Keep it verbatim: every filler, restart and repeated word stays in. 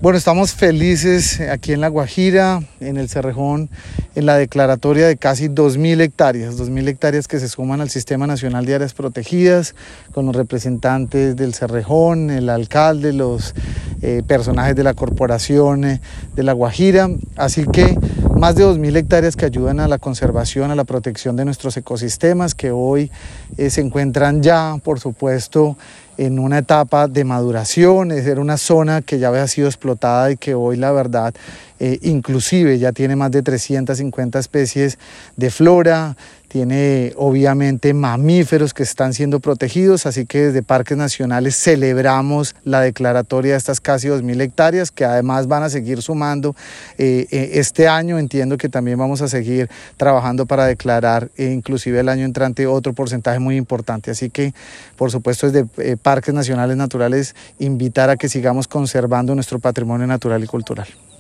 Bueno, estamos felices aquí en La Guajira, en el Cerrejón, en la declaratoria de casi dos mil hectáreas, dos mil hectáreas que se suman al Sistema Nacional de Áreas Protegidas, con los representantes del Cerrejón, el alcalde, los eh, personajes de la corporación eh, de La Guajira, así que más de dos mil hectáreas que ayudan a la conservación, a la protección de nuestros ecosistemas, que hoy eh, se encuentran ya, por supuesto, en una etapa de maduración. Es era una zona que ya había sido explotada y que hoy la verdad eh, inclusive ya tiene más de trescientas cincuenta especies de flora, tiene obviamente mamíferos que están siendo protegidos, así que desde Parques Nacionales celebramos la declaratoria de estas casi dos mil hectáreas que además van a seguir sumando eh, este año. Entiendo que también vamos a seguir trabajando para declarar eh, inclusive el año entrante otro porcentaje muy importante, así que por supuesto desde eh, Parques Nacionales Naturales invitar a que sigamos conservando nuestro patrimonio natural y cultural.